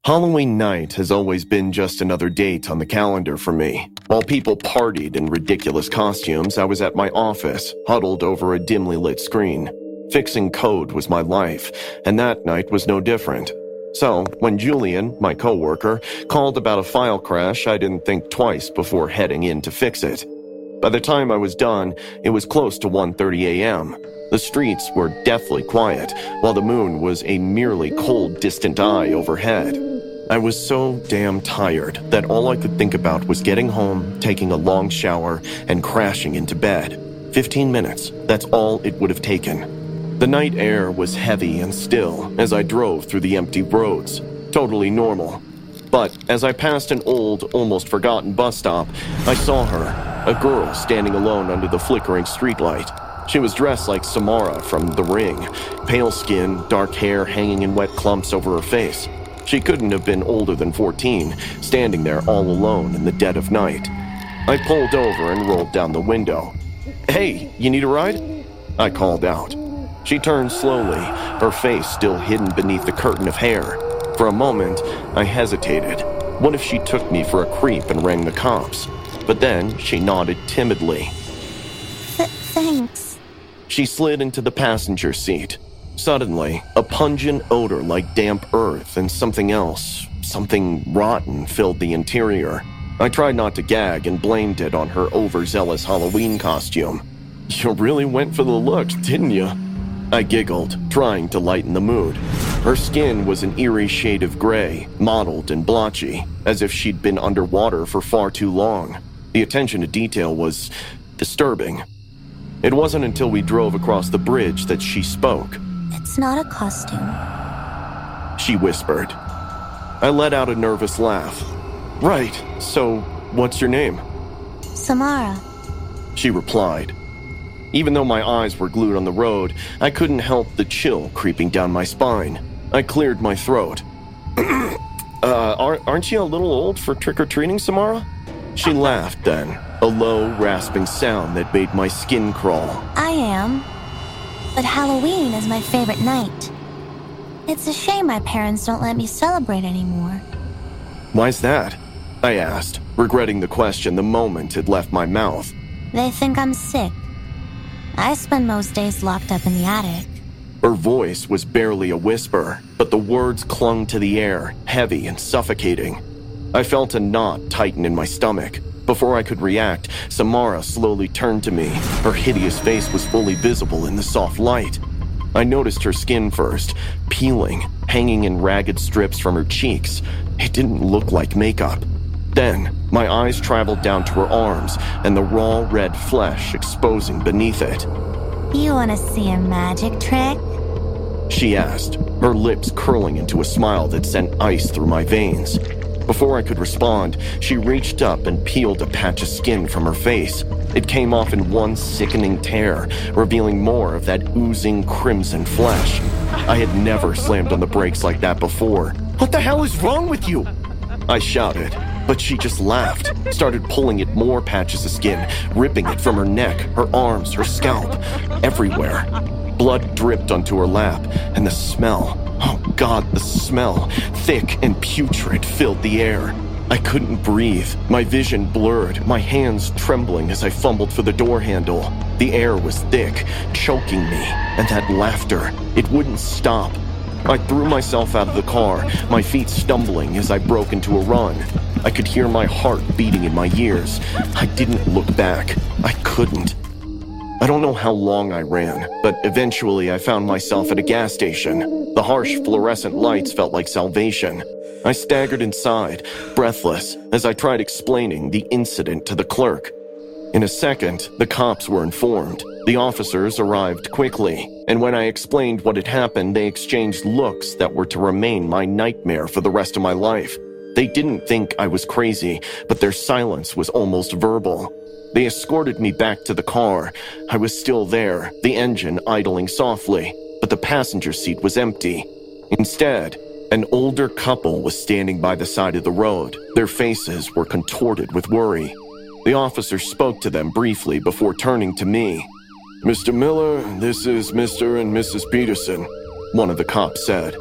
Halloween night has always been just another date on the calendar for me. While people partied in ridiculous costumes, I was at my office, huddled over a dimly lit screen. Fixing code was my life, and that night was no different. So, when Julian, my coworker, called about a file crash, I didn't think twice before heading in to fix it. By the time I was done, it was close to 1:30 a.m. The streets were deathly quiet, while the moon was a merely cold, distant eye overhead. I was so damn tired that all I could think about was getting home, taking a long shower, and crashing into bed. 15 minutes, that's all it would have taken. The night air was heavy and still as I drove through the empty roads. Totally normal. But as I passed an old, almost forgotten bus stop, I saw her, a girl standing alone under the flickering streetlight. She was dressed like Samara from The Ring, pale skin, dark hair hanging in wet clumps over her face. She couldn't have been older than 14, standing there all alone in the dead of night. I pulled over and rolled down the window. "Hey, you need a ride?" I called out. She turned slowly, her face still hidden beneath the curtain of hair. For a moment, I hesitated. What if she took me for a creep and rang the cops? But then she nodded timidly. Thanks. She slid into the passenger seat. Suddenly, a pungent odor like damp earth and something else, something rotten, filled the interior. I tried not to gag and blamed it on her overzealous Halloween costume. "You really went for the looks, didn't you?" I giggled, trying to lighten the mood. Her skin was an eerie shade of gray, mottled and blotchy, as if she'd been underwater for far too long. The attention to detail was disturbing. It wasn't until we drove across the bridge that she spoke. It's not a costume, she whispered. I let out a nervous laugh. "Right, so what's your name?" Samara. She replied. Even though my eyes were glued on the road, I couldn't help the chill creeping down my spine. I cleared my throat. Aren't you a little old for trick-or-treating, Samara?" She laughed then, a low, rasping sound that made my skin crawl. I am. But Halloween is my favorite night. It's a shame my parents don't let me celebrate anymore. "Why's that?" I asked, regretting the question the moment it left my mouth. They think I'm sick. I spend most days locked up in the attic. Her voice was barely a whisper, but the words clung to the air, heavy and suffocating. I felt a knot tighten in my stomach. Before I could react, Samara slowly turned to me. Her hideous face was fully visible in the soft light. I noticed her skin first, peeling, hanging in ragged strips from her cheeks. It didn't look like makeup. Then, my eyes traveled down to her arms and the raw red flesh exposing beneath it. You want to see a magic trick? She asked, her lips curling into a smile that sent ice through my veins. Before I could respond, she reached up and peeled a patch of skin from her face. It came off in one sickening tear, revealing more of that oozing crimson flesh. I had never slammed on the brakes like that before. "What the hell is wrong with you?" I shouted, but she just laughed, started pulling at more patches of skin, ripping it from her neck, her arms, her scalp, everywhere. Blood dripped onto her lap, and the smell, oh God, the smell, thick and putrid, filled the air. I couldn't breathe, my vision blurred, my hands trembling as I fumbled for the door handle. The air was thick, choking me, and that laughter, it wouldn't stop. I threw myself out of the car, my feet stumbling as I broke into a run. I could hear my heart beating in my ears. I didn't look back. I couldn't. I don't know how long I ran, but eventually I found myself at a gas station. The harsh fluorescent lights felt like salvation. I staggered inside, breathless, as I tried explaining the incident to the clerk. In a second, the cops were informed. The officers arrived quickly, and when I explained what had happened, they exchanged looks that were to remain my nightmare for the rest of my life. They didn't think I was crazy, but their silence was almost verbal. They escorted me back to the car. I was still there, the engine idling softly, but the passenger seat was empty. Instead, an older couple was standing by the side of the road. Their faces were contorted with worry. The officer spoke to them briefly before turning to me. "Mr. Miller, this is Mr. and Mrs. Peterson," one of the cops said.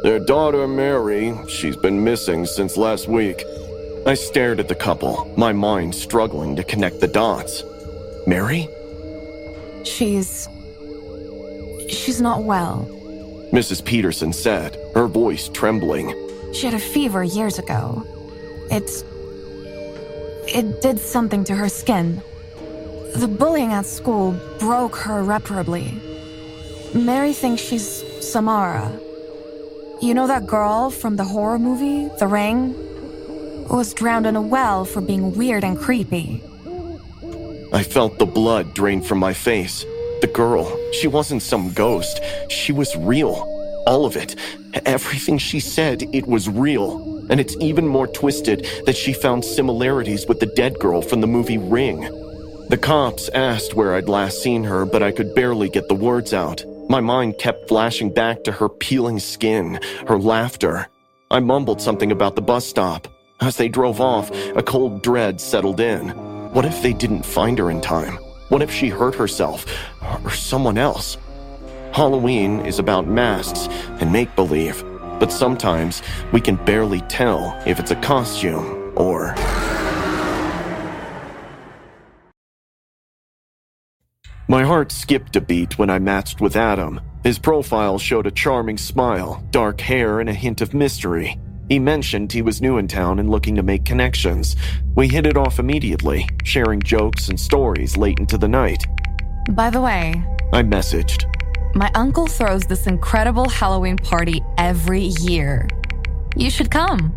Their daughter, Mary, she's been missing since last week. I stared at the couple, my mind struggling to connect the dots. Mary? She's not well. Mrs. Peterson said, her voice trembling. She had a fever years ago. It did something to her skin. The bullying at school broke her irreparably. Mary thinks she's Samara. You know that girl from the horror movie, The Ring? Who was drowned in a well for being weird and creepy. I felt the blood drain from my face. The girl, she wasn't some ghost. She was real. All of it. Everything she said, it was real. And it's even more twisted that she found similarities with the dead girl from the movie Ring. The cops asked where I'd last seen her, but I could barely get the words out. My mind kept flashing back to her peeling skin, her laughter. I mumbled something about the bus stop. As they drove off, a cold dread settled in. What if they didn't find her in time? What if she hurt herself, or someone else? Halloween is about masks and make-believe, but sometimes we can barely tell if it's a costume or... My heart skipped a beat when I matched with Adam. His profile showed a charming smile, dark hair, and a hint of mystery. He mentioned he was new in town and looking to make connections. We hit it off immediately, sharing jokes and stories late into the night. By the way, I messaged. My uncle throws this incredible Halloween party every year. You should come.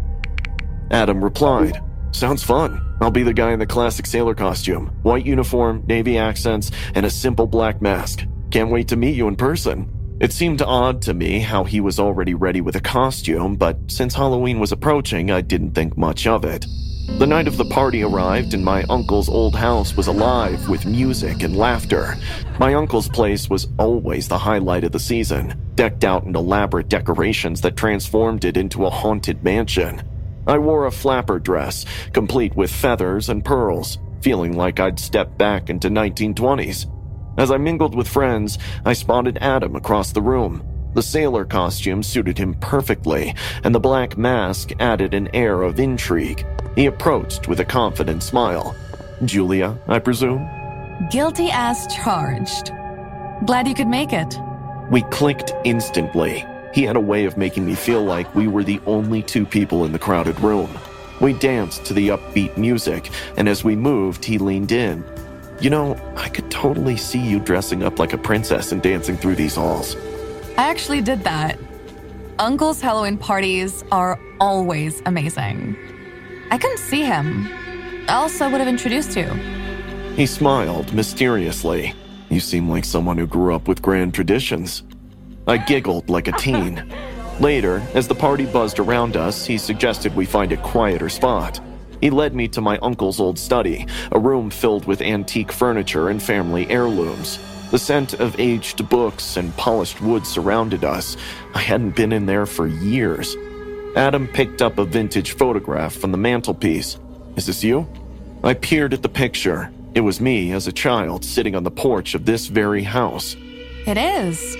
Adam replied, sounds fun. I'll be the guy in the classic sailor costume, white uniform, navy accents, and a simple black mask. Can't wait to meet you in person. It seemed odd to me how he was already ready with a costume, but since Halloween was approaching, I didn't think much of it. The night of the party arrived and my uncle's old house was alive with music and laughter. My uncle's place was always the highlight of the season, decked out in elaborate decorations that transformed it into a haunted mansion. I wore a flapper dress, complete with feathers and pearls, feeling like I'd stepped back into 1920s. As I mingled with friends, I spotted Adam across the room. The sailor costume suited him perfectly, and the black mask added an air of intrigue. He approached with a confident smile. Julia, I presume? Guilty as charged. Glad you could make it. We clicked instantly. He had a way of making me feel like we were the only two people in the crowded room. We danced to the upbeat music, and as we moved, he leaned in. You know, I could totally see you dressing up like a princess and dancing through these halls. I actually did that. Uncle's Halloween parties are always amazing. I couldn't see him, else I would have introduced you. He smiled mysteriously. You seem like someone who grew up with grand traditions. I giggled like a teen. Later, as the party buzzed around us, he suggested we find a quieter spot. He led me to my uncle's old study, a room filled with antique furniture and family heirlooms. The scent of aged books and polished wood surrounded us. I hadn't been in there for years. Adam picked up a vintage photograph from the mantelpiece. Is this you? I peered at the picture. It was me as a child sitting on the porch of this very house. It is.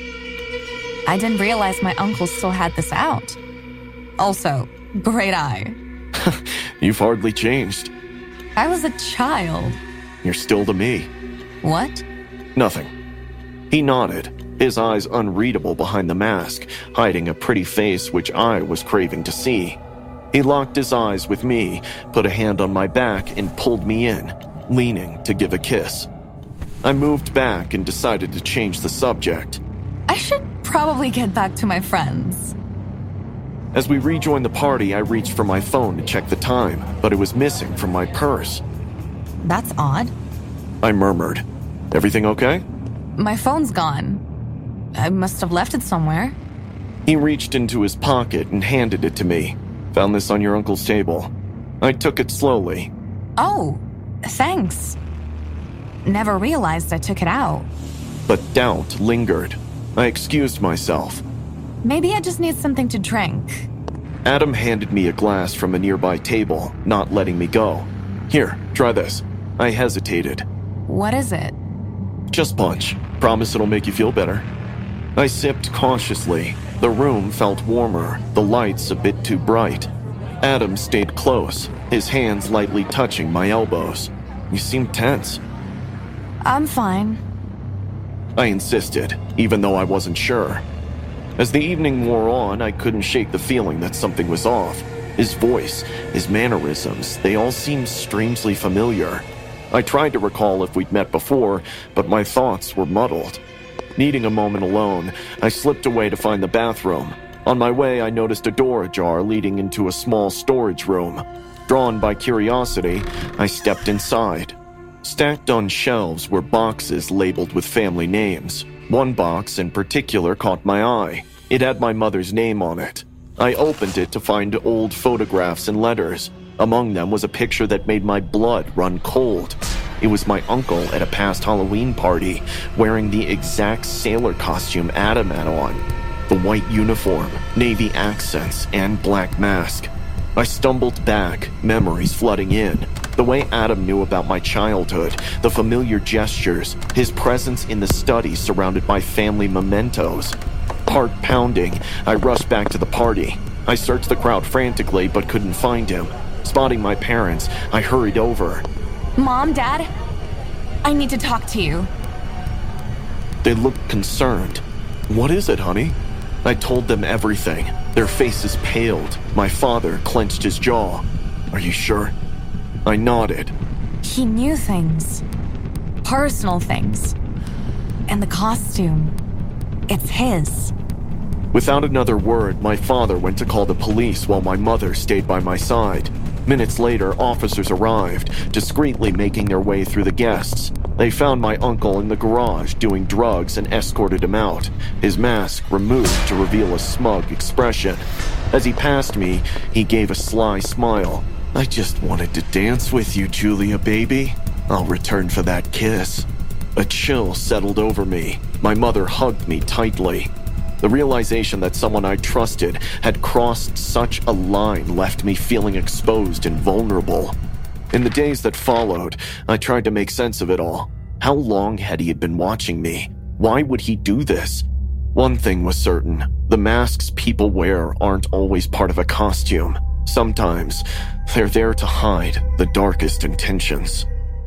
I didn't realize my uncle still had this out. Also, great eye. You've hardly changed. I was a child. You're still to me. What? Nothing. He nodded, his eyes unreadable behind the mask, hiding a pretty face which I was craving to see. He locked his eyes with me, put a hand on my back, and pulled me in, leaning to give a kiss. I moved back and decided to change the subject. I should probably get back to my friends. As we rejoined the party, I reached for my phone to check the time, but it was missing from my purse. That's odd. I murmured. Everything okay? My phone's gone. I must have left it somewhere. He reached into his pocket and handed it to me. Found this on your uncle's table. I took it slowly. Oh, thanks. Never realized I took it out. But doubt lingered. I excused myself. Maybe I just need something to drink. Adam handed me a glass from a nearby table, not letting me go. Here, try this. I hesitated. What is it? Just punch. Promise it'll make you feel better. I sipped cautiously. The room felt warmer, the lights a bit too bright. Adam stayed close, his hands lightly touching my elbows. You seem tense. I'm fine. I insisted, even though I wasn't sure. As the evening wore on, I couldn't shake the feeling that something was off. His voice, his mannerisms, they all seemed strangely familiar. I tried to recall if we'd met before, but my thoughts were muddled. Needing a moment alone, I slipped away to find the bathroom. On my way, I noticed a door ajar leading into a small storage room. Drawn by curiosity, I stepped inside. Stacked on shelves were boxes labeled with family names. One box in particular caught my eye. It had my mother's name on it. I opened it to find old photographs and letters. Among them was a picture that made my blood run cold. It was my uncle at a past Halloween party, wearing the exact sailor costume Adam had on. The white uniform, navy accents, and black mask. I stumbled back, memories flooding in. The way Adam knew about my childhood, the familiar gestures, his presence in the study surrounded by family mementos. Heart pounding, I rushed back to the party. I searched the crowd frantically but couldn't find him. Spotting my parents, I hurried over. Mom, Dad, I need to talk to you. They looked concerned. What is it, honey? I told them everything. Their faces paled. My father clenched his jaw. Are you sure? I nodded. He knew things. Personal things. And the costume. It's his. Without another word, my father went to call the police while my mother stayed by my side. Minutes later, officers arrived, discreetly making their way through the guests. They found my uncle in the garage doing drugs and escorted him out, his mask removed to reveal a smug expression. As he passed me, he gave a sly smile. I just wanted to dance with you, Julia, baby. I'll return for that kiss. A chill settled over me. My mother hugged me tightly. The realization that someone I trusted had crossed such a line left me feeling exposed and vulnerable. In the days that followed, I tried to make sense of it all. How long had he been watching me? Why would he do this? One thing was certain. The masks people wear aren't always part of a costume. Sometimes, they're there to hide the darkest intentions.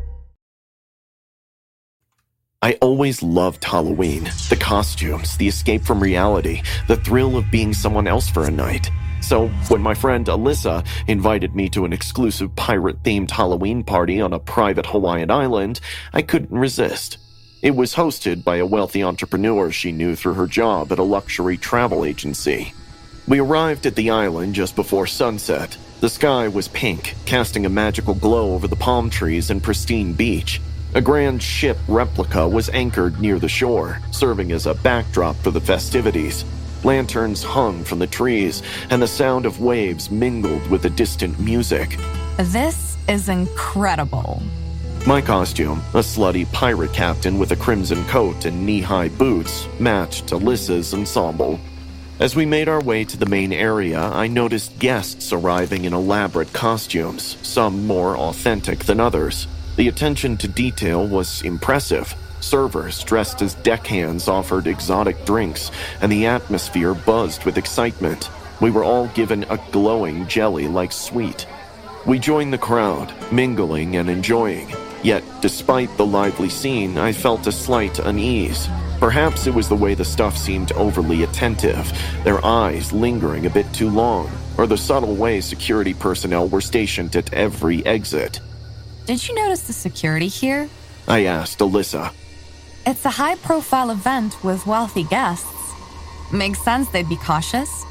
I always loved Halloween. The costumes, the escape from reality, the thrill of being someone else for a night. So when my friend Alyssa invited me to an exclusive pirate-themed Halloween party on a private Hawaiian island, I couldn't resist. It was hosted by a wealthy entrepreneur she knew through her job at a luxury travel agency. We arrived at the island just before sunset. The sky was pink, casting a magical glow over the palm trees and pristine beach. A grand ship replica was anchored near the shore, serving as a backdrop for the festivities. Lanterns hung from the trees, and the sound of waves mingled with the distant music. This is incredible. My costume, a slutty pirate captain with a crimson coat and knee-high boots, matched Alyssa's ensemble. As we made our way to the main area, I noticed guests arriving in elaborate costumes, some more authentic than others. The attention to detail was impressive. Servers dressed as deckhands offered exotic drinks, and the atmosphere buzzed with excitement. We were all given a glowing jelly-like sweet. We joined the crowd, mingling and enjoying. Yet, despite the lively scene, I felt a slight unease. Perhaps it was the way the stuff seemed overly attentive, their eyes lingering a bit too long, or the subtle way security personnel were stationed at every exit. Did you notice the security here? I asked Alyssa. It's a high-profile event with wealthy guests. Makes sense they'd be cautious.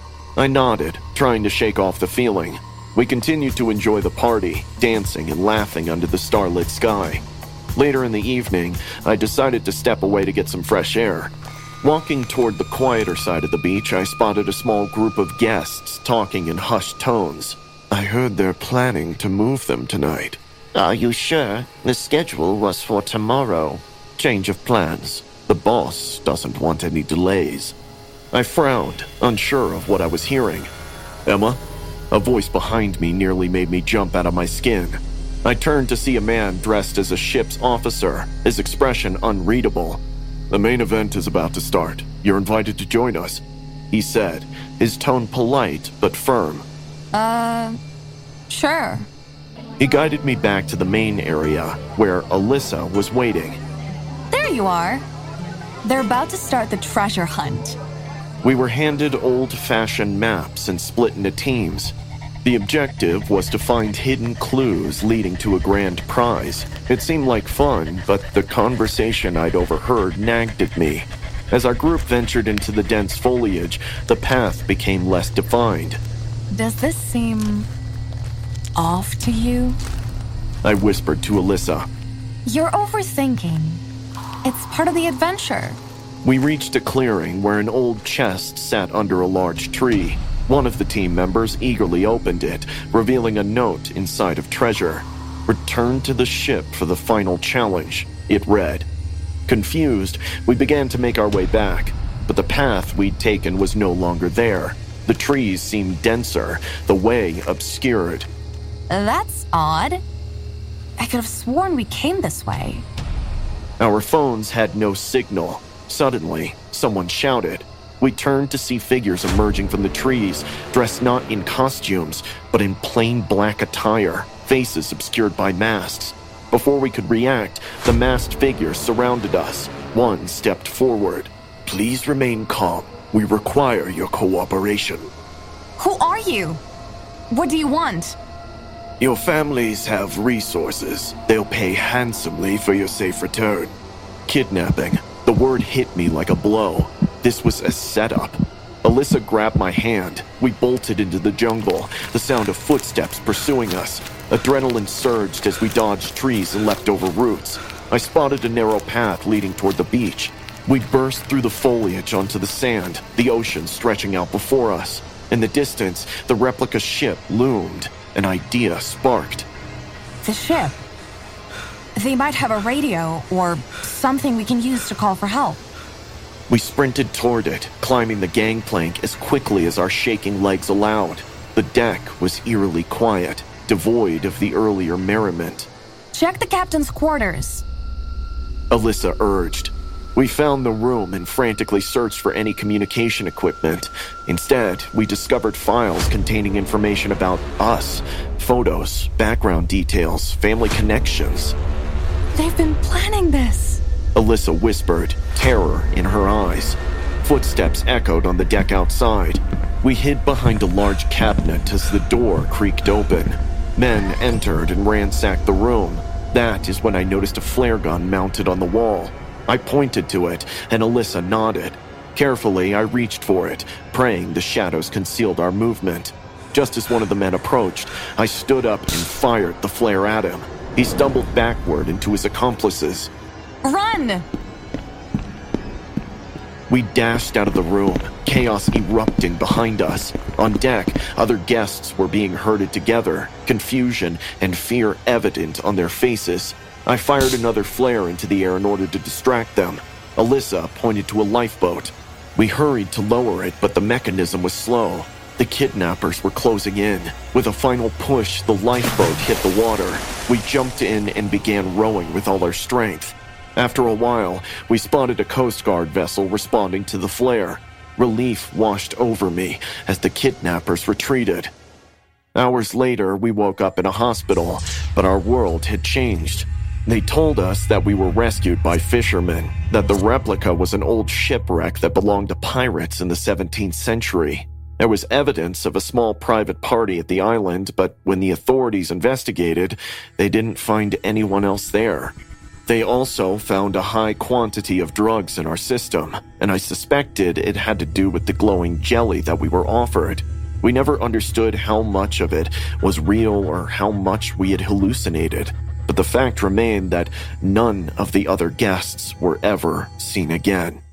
I nodded, trying to shake off the feeling. We continued to enjoy the party, dancing and laughing under the starlit sky. Later in the evening, I decided to step away to get some fresh air. Walking toward the quieter side of the beach, I spotted a small group of guests talking in hushed tones. I heard they're planning to move them tonight. Are you sure? The schedule was for tomorrow. Change of plans. The boss doesn't want any delays. I frowned, unsure of what I was hearing. Emma? A voice behind me nearly made me jump out of my skin. I turned to see a man dressed as a ship's officer, his expression unreadable. The main event is about to start. You're invited to join us," he said, his tone polite but firm. Sure. He guided me back to the main area, where Alyssa was waiting. There you are. They're about to start the treasure hunt. We were handed old-fashioned maps and split into teams. The objective was to find hidden clues leading to a grand prize. It seemed like fun, but the conversation I'd overheard nagged at me. As our group ventured into the dense foliage, the path became less defined. Does this seem off to you? I whispered to Alyssa. You're overthinking. It's part of the adventure. We reached a clearing where an old chest sat under a large tree. One of the team members eagerly opened it, revealing a note inside of treasure. "Return to the ship for the final challenge," it read. Confused, we began to make our way back, but the path we'd taken was no longer there. The trees seemed denser, the way obscured. That's odd. I could have sworn we came this way. Our phones had no signal. Suddenly, someone shouted. We turned to see figures emerging from the trees, dressed not in costumes, but in plain black attire, faces obscured by masks. Before we could react, the masked figures surrounded us. One stepped forward. "Please remain calm. We require your cooperation." Who are you? What do you want? "Your families have resources. They'll pay handsomely for your safe return." Kidnapping. The word hit me like a blow. This was a setup. Alyssa grabbed my hand. We bolted into the jungle, the sound of footsteps pursuing us. Adrenaline surged as we dodged trees and leapt over roots. I spotted a narrow path leading toward the beach. We burst through the foliage onto the sand, the ocean stretching out before us. In the distance, the replica ship loomed. An idea sparked. The ship. They might have a radio or something we can use to call for help. We sprinted toward it, climbing the gangplank as quickly as our shaking legs allowed. The deck was eerily quiet, devoid of the earlier merriment. Check the captain's quarters. Alyssa urged. We found the room and frantically searched for any communication equipment. Instead, we discovered files containing information about us, photos, background details, family connections. They've been planning this, Alyssa whispered, terror in her eyes. Footsteps echoed on the deck outside. We hid behind a large cabinet as the door creaked open. Men entered and ransacked the room. That is when I noticed a flare gun mounted on the wall. I pointed to it, and Alyssa nodded. Carefully, I reached for it, praying the shadows concealed our movement. Just as one of the men approached, I stood up and fired the flare at him. He stumbled backward into his accomplices. Run! We dashed out of the room, chaos erupting behind us. On deck, other guests were being herded together, confusion and fear evident on their faces. I fired another flare into the air in order to distract them. Alyssa pointed to a lifeboat. We hurried to lower it, but the mechanism was slow. The kidnappers were closing in. With a final push, the lifeboat hit the water. We jumped in and began rowing with all our strength. After a while, we spotted a Coast Guard vessel responding to the flare. Relief washed over me as the kidnappers retreated. Hours later, we woke up in a hospital, but our world had changed. They told us that we were rescued by fishermen, that the replica was an old shipwreck that belonged to pirates in the 17th century. There was evidence of a small private party at the island, but when the authorities investigated, they didn't find anyone else there. They also found a high quantity of drugs in our system, and I suspected it had to do with the glowing jelly that we were offered. We never understood how much of it was real or how much we had hallucinated, but the fact remained that none of the other guests were ever seen again.